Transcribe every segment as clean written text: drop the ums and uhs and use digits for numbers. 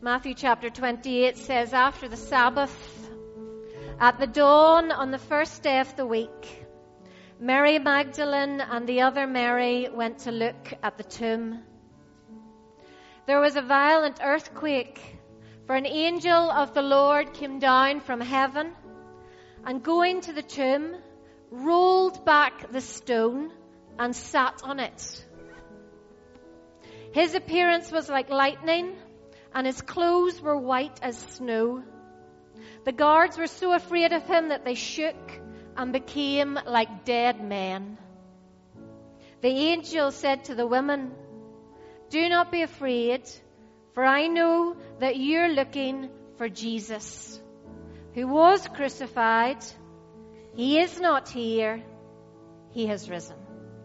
Matthew chapter 28 says, after the Sabbath, at the dawn on the first day of the week, Mary Magdalene and the other Mary went to look at the tomb. There was a violent earthquake, for an angel of the Lord came down from heaven and, going to the tomb, rolled back the stone and sat on it. His appearance was like lightning, and his clothes were white as snow. The guards were so afraid of him that they shook and became like dead men. The angel said to the women, "Do not be afraid, for I know that you're looking for Jesus, who was crucified. He is not here. He has risen."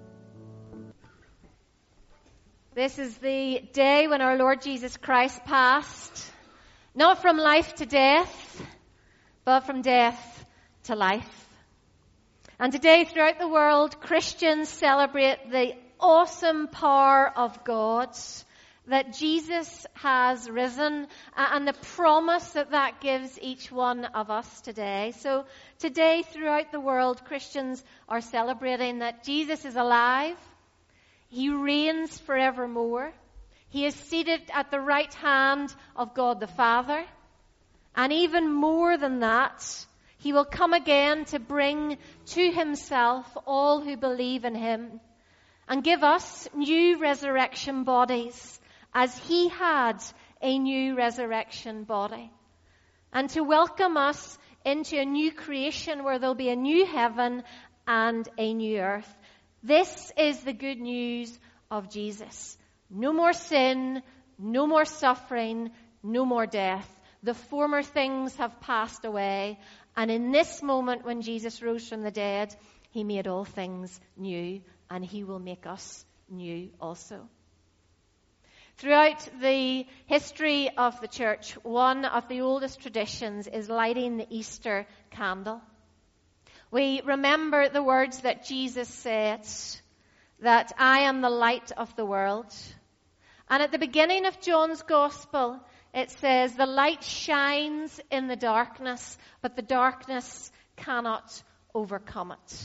This is the day when our Lord Jesus Christ passed, not from life to death, but from death to life. And today, throughout the world, Christians celebrate the awesome power of God, that Jesus has risen, and the promise that that gives each one of us today. So today, throughout the world, Christians are celebrating that Jesus is alive. He reigns forevermore. He is seated at the right hand of God the Father. And even more than that, he will come again to bring to himself all who believe in him and give us new resurrection bodies, as he had a new resurrection body. And to welcome us into a new creation where there'll be a new heaven and a new earth. This is the good news of Jesus. No more sin, no more suffering, no more death. The former things have passed away. And in this moment when Jesus rose from the dead, he made all things new, and he will make us new also. Throughout the history of the church, one of the oldest traditions is lighting the Easter candle. We remember the words that Jesus said, that I am the light of the world. And at the beginning of John's Gospel, it says, the light shines in the darkness, but the darkness cannot overcome it.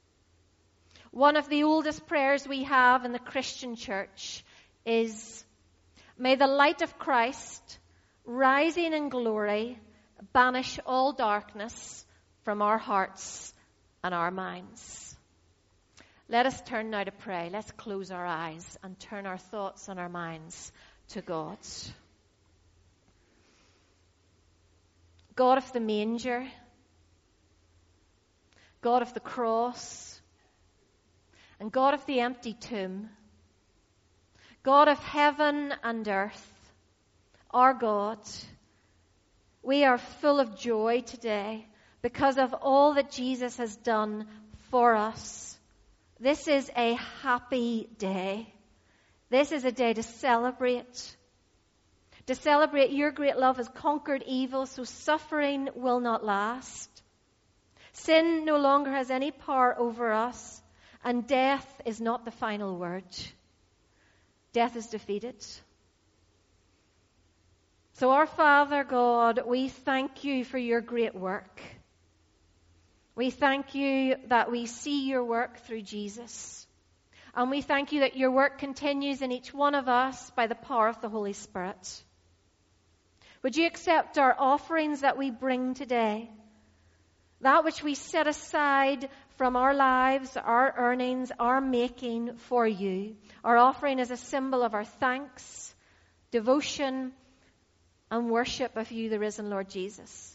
One of the oldest prayers we have in the Christian church is, may the light of Christ, rising in glory, banish all darkness from our hearts and our minds. Let us turn now to pray. Let's close our eyes and turn our thoughts and our minds to God. God of the manger, God of the cross, and God of the empty tomb, God of heaven and earth, our God, we are full of joy today because of all that Jesus has done for us. This is a happy day. This is a day to celebrate. To celebrate your great love has conquered evil, so suffering will not last. Sin no longer has any power over us, and death is not the final word. Death is defeated. So our Father God, we thank you for your great work. We thank you that we see your work through Jesus. And we thank you that your work continues in each one of us by the power of the Holy Spirit. Would you accept our offerings that we bring today? That which we set aside from our lives, our earnings, our making for you. Our offering is a symbol of our thanks, devotion, and worship of you, the risen Lord Jesus.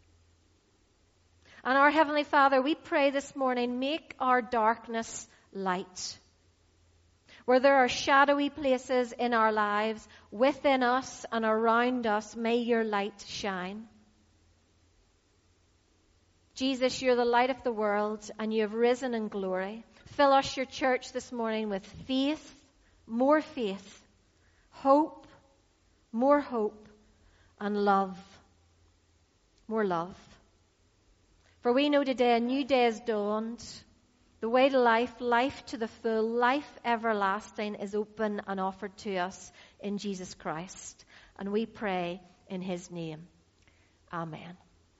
And our Heavenly Father, we pray this morning, make our darkness light. Where there are shadowy places in our lives, within us and around us, may your light shine. Jesus, you're the light of the world, and you have risen in glory. Fill us, your church, this morning with faith, hope, more hope, and love, more love. For we know today a new day has dawned. The way to life, life to the full, life everlasting is open and offered to us in Jesus Christ. And we pray in his name. Amen.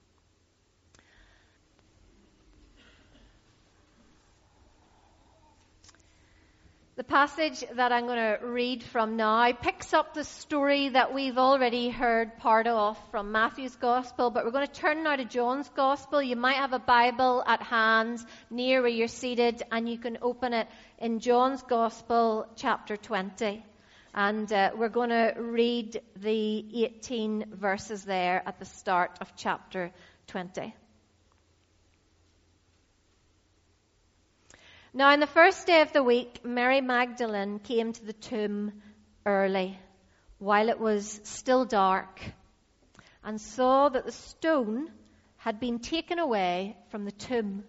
The passage that I'm going to read from now picks up the story that we've already heard part of from Matthew's Gospel, but we're going to turn now to John's Gospel. You might have a Bible at hand near where you're seated, and you can open it in John's Gospel, chapter 20. And we're going to read the 18 verses there at the start of chapter 20. Now, on the first day of the week, Mary Magdalene came to the tomb early, while it was still dark, and saw that the stone had been taken away from the tomb.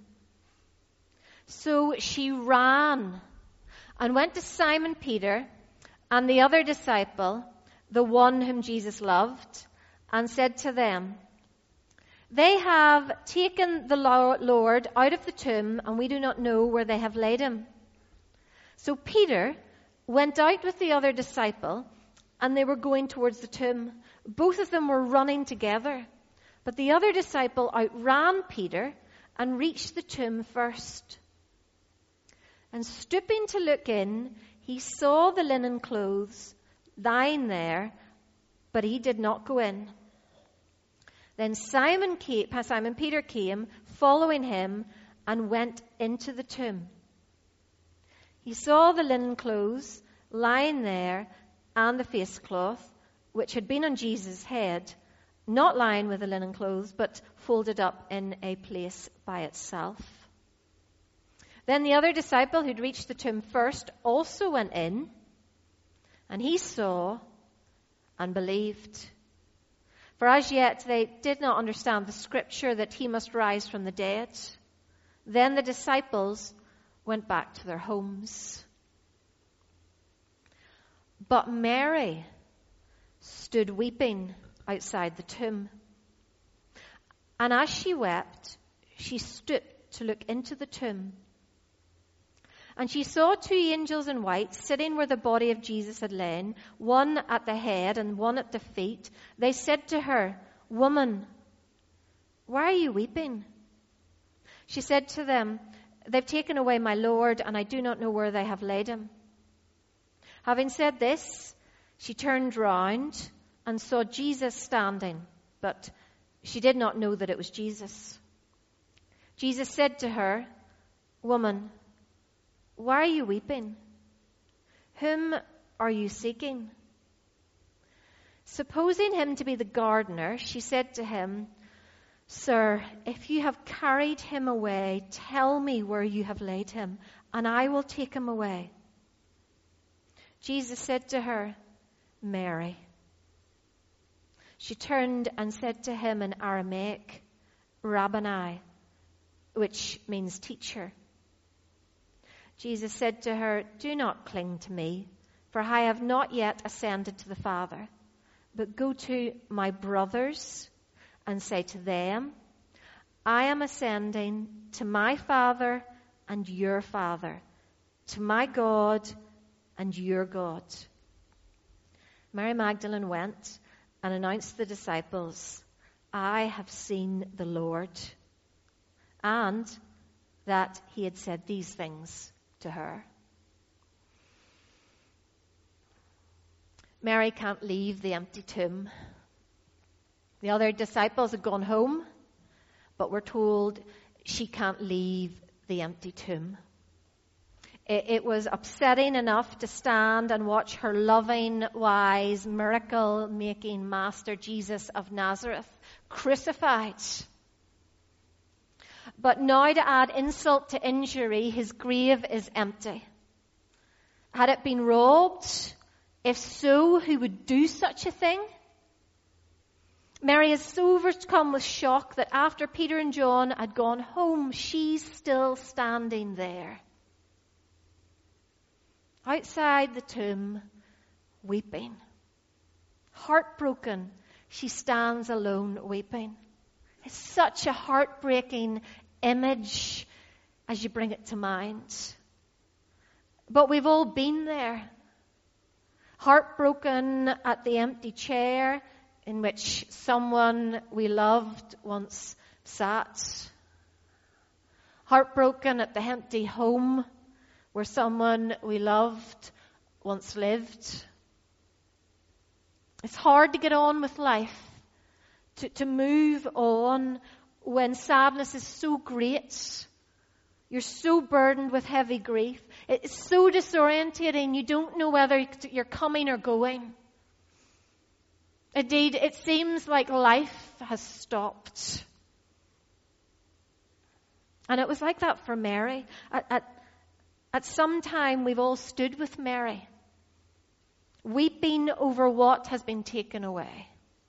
So she ran and went to Simon Peter and the other disciple, the one whom Jesus loved, and said to them, "They have taken the Lord out of the tomb, and we do not know where they have laid him." So Peter went out with the other disciple, and they were going towards the tomb. Both of them were running together. But the other disciple outran Peter and reached the tomb first. And stooping to look in, he saw the linen clothes lying there, but he did not go in. Then Simon Peter came, following him, and went into the tomb. He saw the linen clothes lying there, and the face cloth, which had been on Jesus' head, not lying with the linen clothes, but folded up in a place by itself. Then the other disciple who'd reached the tomb first also went in, and he saw and believed. For as yet they did not understand the scripture that he must rise from the dead. Then the disciples went back to their homes. But Mary stood weeping outside the tomb. And as she wept, she stooped to look into the tomb. And she saw two angels in white sitting where the body of Jesus had lain, one at the head and one at the feet. They said to her, "Woman, why are you weeping?" She said to them, "They've taken away my Lord, and I do not know where they have laid him." Having said this, she turned round and saw Jesus standing, but she did not know that it was Jesus. Jesus said to her, "Woman, why are you weeping? Whom are you seeking?" Supposing him to be the gardener, she said to him, "Sir, if you have carried him away, tell me where you have laid him, and I will take him away." Jesus said to her, "Mary." She turned and said to him in Aramaic, "Rabboni," which means teacher. Jesus said to her, "Do not cling to me, for I have not yet ascended to the Father. But go to my brothers and say to them, I am ascending to my Father and your Father, to my God and your God." Mary Magdalene went and announced to the disciples, "I have seen the Lord," and that he had said these things to her. Mary can't leave the empty tomb. The other disciples had gone home, but we're told she can't leave the empty tomb. It was upsetting enough to stand and watch her loving, wise, miracle-making Master Jesus of Nazareth crucified. But now to add insult to injury, his grave is empty. Had it been robbed? If so, who would do such a thing? Mary is so overcome with shock that after Peter and John had gone home, she's still standing there. Outside the tomb, weeping. Heartbroken, she stands alone weeping. It's such a heartbreaking image as you bring it to mind. But we've all been there. Heartbroken at the empty chair in which someone we loved once sat. Heartbroken at the empty home where someone we loved once lived. It's hard to get on with life, to move on when sadness is so great. You're so burdened with heavy grief. It's so disorientating. You don't know whether you're coming or going. Indeed, it seems like life has stopped. And it was like that for Mary. At some time, we've all stood with Mary, weeping over what has been taken away.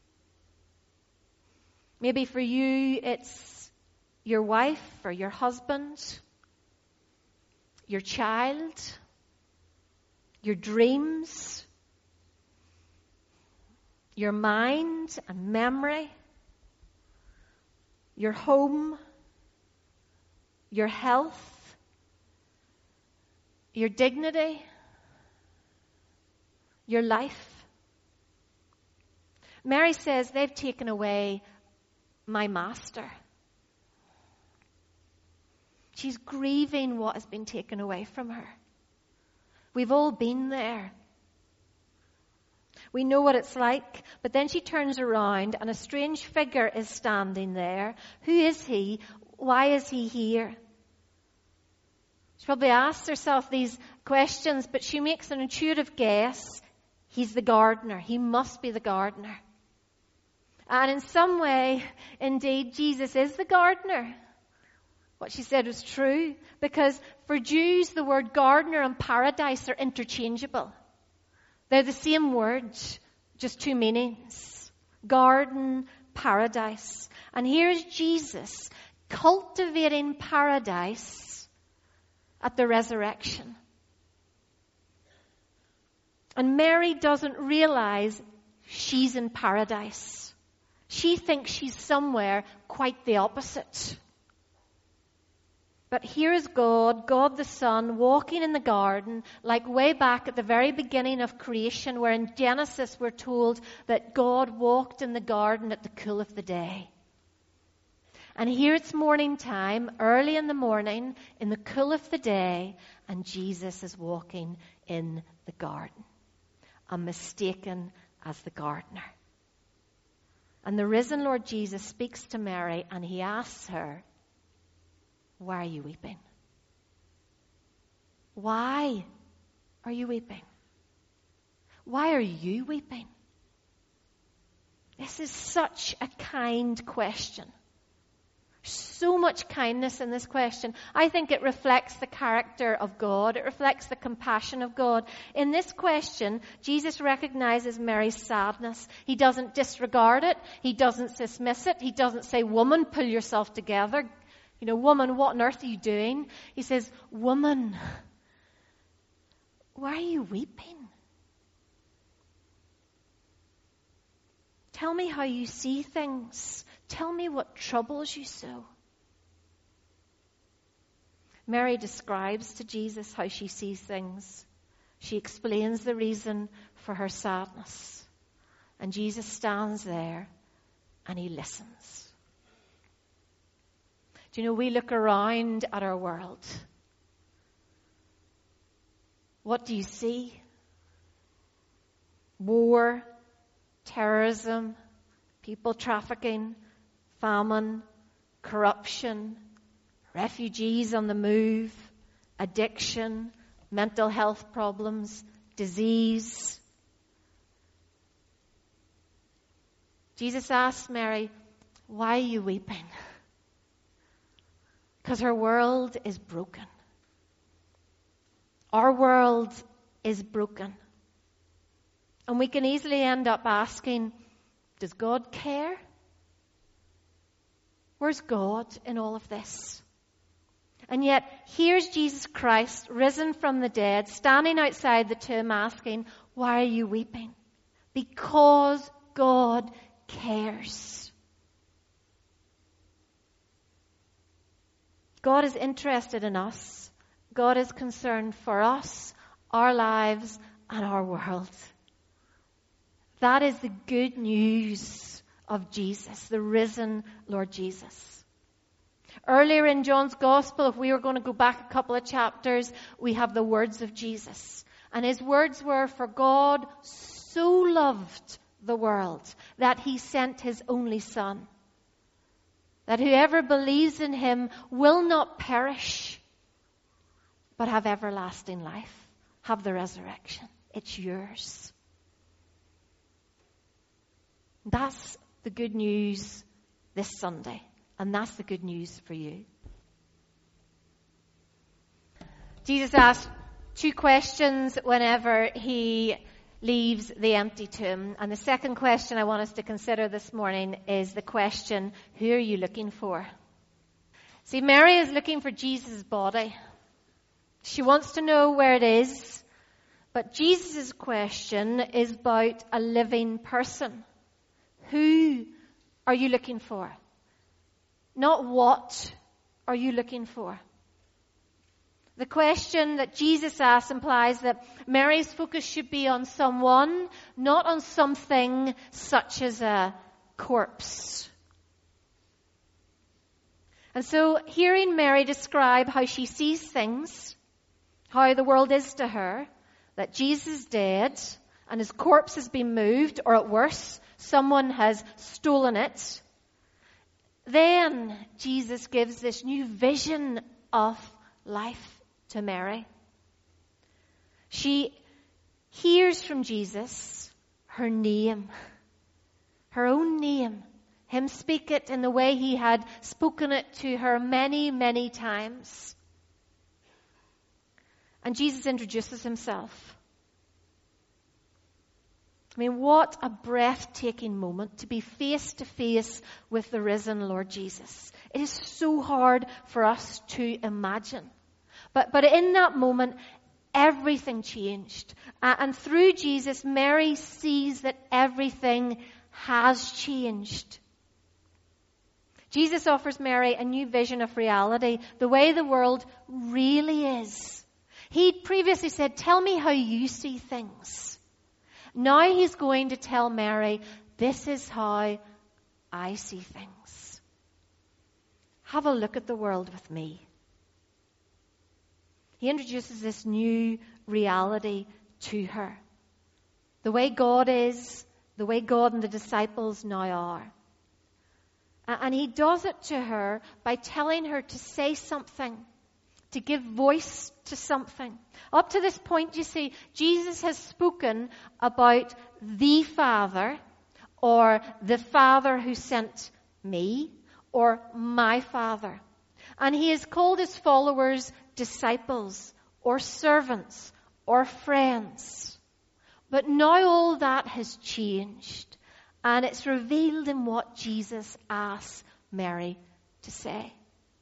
Maybe for you, it's your wife or your husband, your child, your dreams, your mind and memory, your home, your health, your dignity, your life. Mary says, they've taken away my master. She's grieving what has been taken away from her. We've all been there. We know what it's like, but then she turns around and a strange figure is standing there. Who is he? Why is he here? She probably asks herself these questions, but she makes an intuitive guess. He's the gardener. He must be the gardener. And in some way, indeed, Jesus is the gardener. What she said was true, because for Jews, the word gardener and paradise are interchangeable. They're the same word, just two meanings. Garden, paradise. And here's Jesus cultivating paradise at the resurrection. And Mary doesn't realize she's in paradise. She thinks she's somewhere quite the opposite. But here is God, God the Son, walking in the garden, like way back at the very beginning of creation, where in Genesis we're told that God walked in the garden at the cool of the day. And here it's morning time, early in the morning, in the cool of the day, and Jesus is walking in the garden, and mistaken as the gardener. And the risen Lord Jesus speaks to Mary, and he asks her, why are you weeping? Why are you weeping? Why are you weeping? This is such a kind question. So much kindness in this question. I think it reflects the character of God. It reflects the compassion of God. In this question, Jesus recognizes Mary's sadness. He doesn't disregard it. He doesn't dismiss it. He doesn't say, woman, pull yourself together. You know, woman, what on earth are you doing? He says, woman, why are you weeping? Tell me how you see things. Tell me what troubles you so. Mary describes to Jesus how she sees things. She explains the reason for her sadness. And Jesus stands there and he listens. Do you know, we look around at our world. What do you see? War, terrorism, people trafficking, famine, corruption, refugees on the move, addiction, mental health problems, disease. Jesus asked Mary, why are you weeping? Because her world is broken. Our world is broken. And we can easily end up asking, does God care? Where's God in all of this? And yet, here's Jesus Christ, risen from the dead, standing outside the tomb asking, why are you weeping? Because God cares. God is interested in us. God is concerned for us, our lives, and our world. That is the good news of Jesus, the risen Lord Jesus. Earlier in John's Gospel, if we were going to go back a couple of chapters, we have the words of Jesus. And his words were, "For God so loved the world that he sent his only Son, that whoever believes in him will not perish, but have everlasting life, have the resurrection." It's yours. That's the good news this Sunday. And that's the good news for you. Jesus asked 2 questions whenever he leaves the empty tomb. And the second question I want us to consider this morning is the question, who are you looking for? See, Mary is looking for Jesus' body. She wants to know where it is. But Jesus' question is about a living person. Who are you looking for? Not what are you looking for? The question that Jesus asks implies that Mary's focus should be on someone, not on something such as a corpse. And so, hearing Mary describe how she sees things, how the world is to her, that Jesus is dead and his corpse has been moved, or at worse, someone has stolen it, then Jesus gives this new vision of life to Mary. She hears from Jesus her name, her own name, him speak it in the way he had spoken it to her many, many times. And Jesus introduces himself. I mean, what a breathtaking moment to be face to face with the risen Lord Jesus. It is so hard for us to imagine. But in that moment, everything changed. And through Jesus, Mary sees that everything has changed. Jesus offers Mary a new vision of reality, the way the world really is. He'd previously said, "Tell me how you see things." Now he's going to tell Mary, "This is how I see things. Have a look at the world with me." He introduces this new reality to her. The way God is, the way God and the disciples now are. And he does it to her by telling her to say something, to give voice to something. Up to this point, you see, Jesus has spoken about the Father, or the Father who sent me, or my Father. And he has called his followers disciples, or servants, or friends. But now all that has changed, and it's revealed in what Jesus asks Mary to say.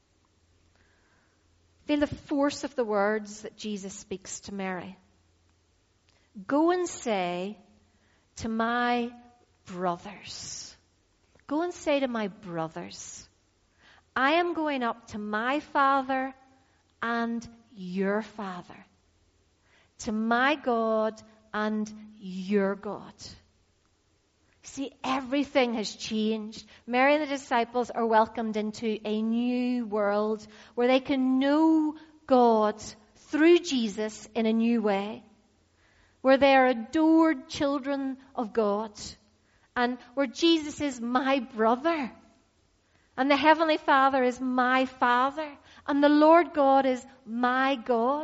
Feel the force of the words that Jesus speaks to Mary. "Go and say to my brothers." Go and say to my brothers, "I am going up to my Father and your Father, to my God and your God." See, everything has changed. Mary and the disciples are welcomed into a new world where they can know God through Jesus in a new way, where they are adored children of God, and where Jesus is my brother, and the Heavenly Father is my Father, and the Lord God is my God.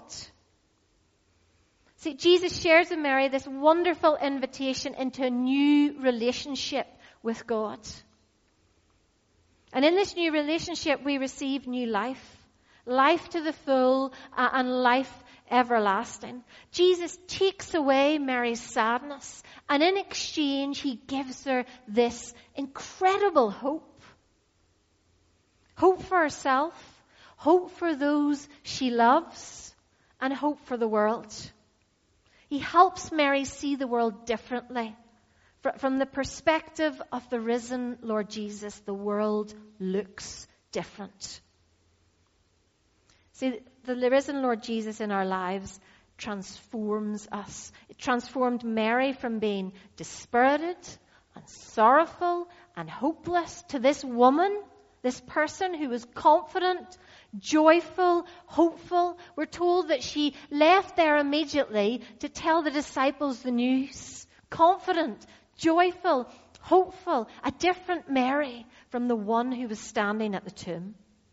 See, Jesus shares with Mary this wonderful invitation into a new relationship with God. And in this new relationship, we receive new life. Life to the full and life everlasting. Jesus takes away Mary's sadness, and in exchange, he gives her this incredible hope. Hope for herself, hope for those she loves, and hope for the world. He helps Mary see the world differently. From the perspective of the risen Lord Jesus, the world looks different. See, the risen Lord Jesus in our lives transforms us. It transformed Mary from being dispirited and sorrowful and hopeless to this woman, this person who was confident, joyful, hopeful. We're told that she left there immediately to tell the disciples the news. Confident, joyful, hopeful, a different Mary from the one who was standing at the tomb.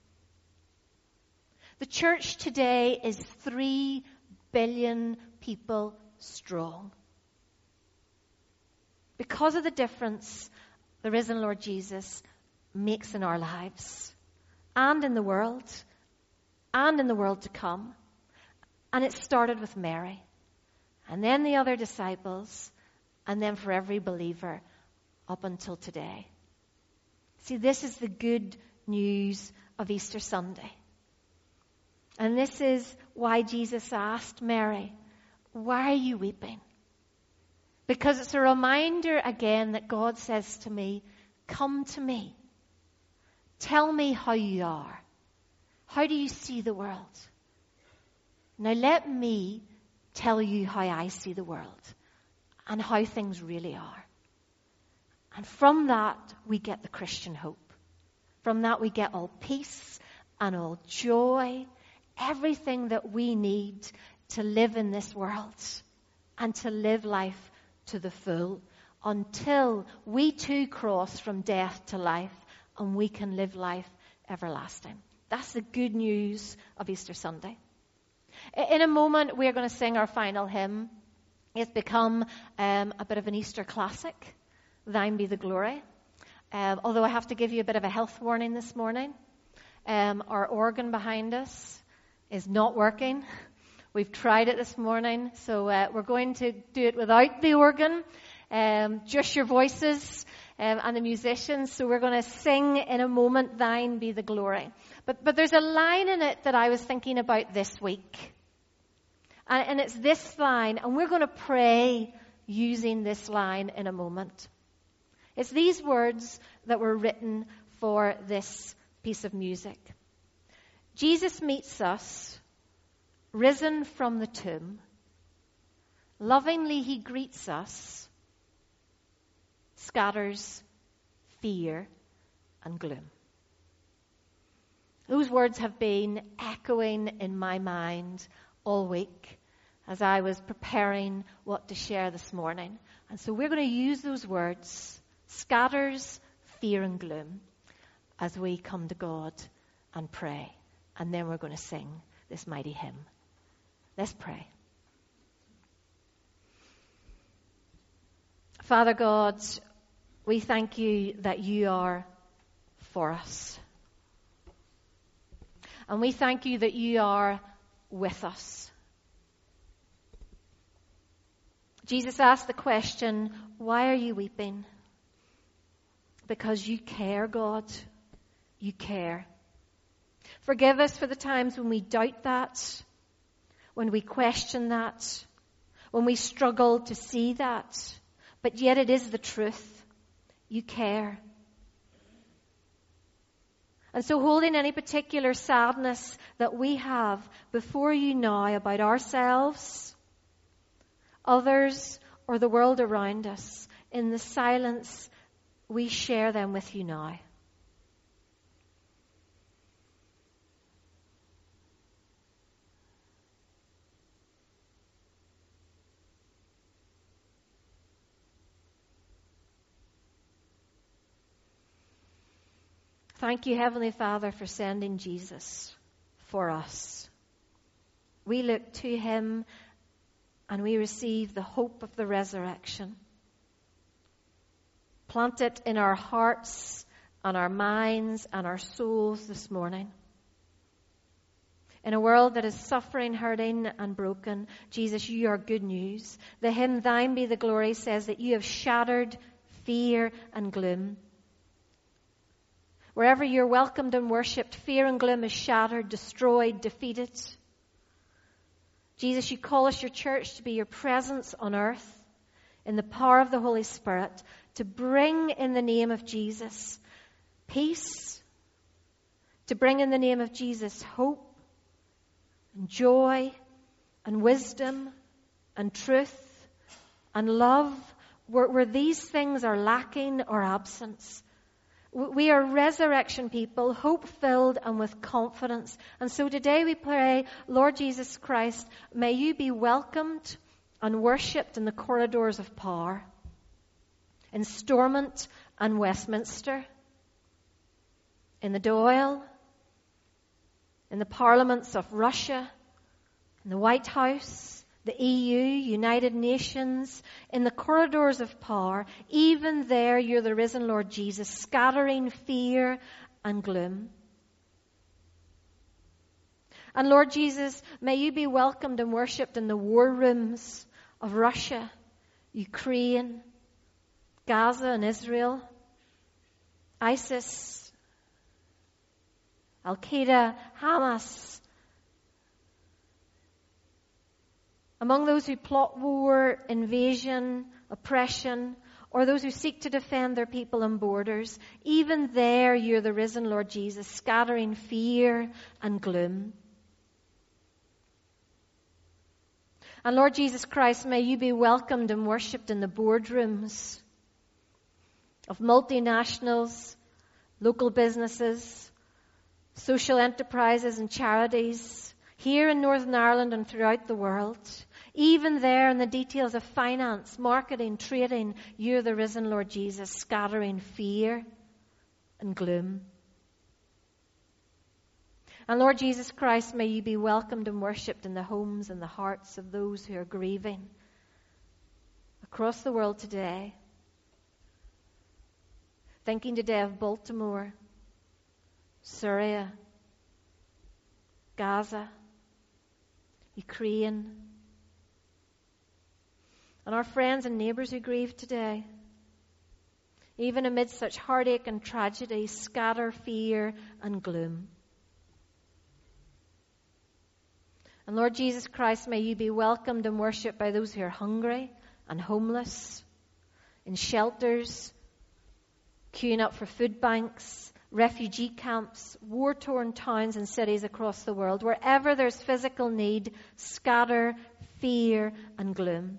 The church today is 3 billion people strong. Because of the difference the risen Lord Jesus makes in our lives and in the world to come. And it started with Mary, and then the other disciples, and then for every believer up until today. See, this is the good news of Easter Sunday. And this is why Jesus asked Mary, "Why are you weeping?" Because it's a reminder again that God says to me, "Come to me. Tell me how you are. How do you see the world? Now let me tell you how I see the world and how things really are." And from that, we get the Christian hope. From that, we get all peace and all joy, everything that we need to live in this world and to live life to the full until we too cross from death to life and we can live life everlasting. That's the good news of Easter Sunday. In a moment, we're going to sing our final hymn. It's become a bit of an Easter classic, "Thine be the glory." Although I have to give you a bit of a health warning this morning. Our organ behind us is not working. We've tried it this morning, so we're going to do it without the organ, just your voices and the musicians. So we're going to sing in a moment, "Thine be the glory." But there's a line in it that I was thinking about this week. And it's this line, and we're going to pray using this line in a moment. It's these words that were written for this piece of music. Jesus meets us, risen from the tomb. Lovingly he greets us, scatters fear and gloom. Those words have been echoing in my mind all week as I was preparing what to share this morning. And so we're going to use those words, scatters fear and gloom, as we come to God and pray. And then we're going to sing this mighty hymn. Let's pray. Father God, we thank you that you are for us. And we thank you that you are with us. Jesus asked the question, "Why are you weeping?" Because you care, God. You care. Forgive us for the times when we doubt that, when we question that, when we struggle to see that. But yet it is the truth. You care. And so holding any particular sadness that we have before you now about ourselves, others, or the world around us, in the silence, we share them with you now. Thank you, Heavenly Father, for sending Jesus for us. We look to him and we receive the hope of the resurrection. Plant it in our hearts and our minds and our souls this morning. In a world that is suffering, hurting, and broken, Jesus, you are good news. The hymn, "Thine be the glory," says that you have shattered fear and gloom. Wherever you're welcomed and worshipped, fear and gloom is shattered, destroyed, defeated. Jesus, you call us your church to be your presence on earth in the power of the Holy Spirit, to bring in the name of Jesus peace, to bring in the name of Jesus hope and joy and wisdom and truth and love, where these things are lacking or absent. We are resurrection people, hope-filled and with confidence. And so today we pray, Lord Jesus Christ, may you be welcomed and worshipped in the corridors of power, in Stormont and Westminster, in the Dáil, in the parliaments of Russia, in the White House, the EU, United Nations, in the corridors of power. Even there, you're the risen Lord Jesus, scattering fear and gloom. And Lord Jesus, may you be welcomed and worshipped in the war rooms of Russia, Ukraine, Gaza and Israel, ISIS, Al-Qaeda, Hamas. Among those who plot war, invasion, oppression, or those who seek to defend their people and borders, even there you're the risen Lord Jesus, scattering fear and gloom. And Lord Jesus Christ, may you be welcomed and worshipped in the boardrooms of multinationals, local businesses, social enterprises and charities, here in Northern Ireland and throughout the world. Even there in the details of finance, marketing, trading, you're the risen Lord Jesus, scattering fear and gloom. And Lord Jesus Christ, may you be welcomed and worshipped in the homes and the hearts of those who are grieving across the world today. Thinking today of Baltimore, Syria, Gaza, Ukraine, and our friends and neighbours who grieve today. Even amidst such heartache and tragedy, scatter fear and gloom. And Lord Jesus Christ, may you be welcomed and worshipped by those who are hungry and homeless, in shelters, queuing up for food banks, refugee camps, war-torn towns and cities across the world. Wherever there's physical need, scatter fear and gloom.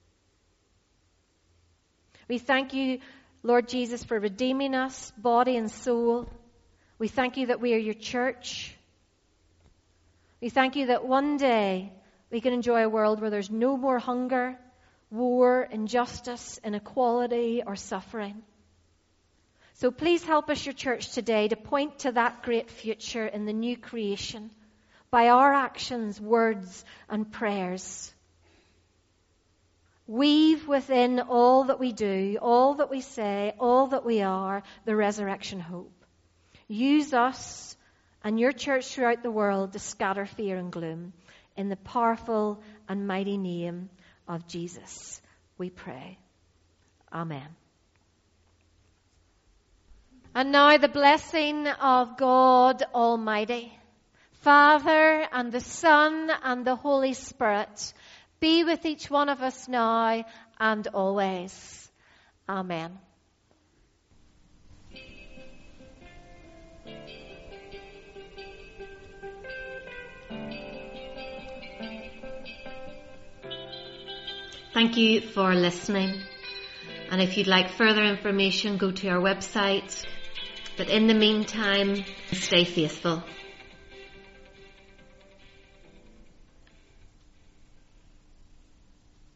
We thank you, Lord Jesus, for redeeming us, body and soul. We thank you that we are your church. We thank you that one day we can enjoy a world where there's no more hunger, war, injustice, inequality, or suffering. So please help us, your church, today to point to that great future in the new creation by our actions, words, and prayers. Weave within all that we do, all that we say, all that we are, the resurrection hope. Use us and your church throughout the world to scatter fear and gloom. In the powerful and mighty name of Jesus, we pray. Amen. And now the blessing of God Almighty, Father and the Son and the Holy Spirit, be with each one of us now and always. Amen. Thank you for listening. And if you'd like further information, go to our website. But in the meantime, stay faithful.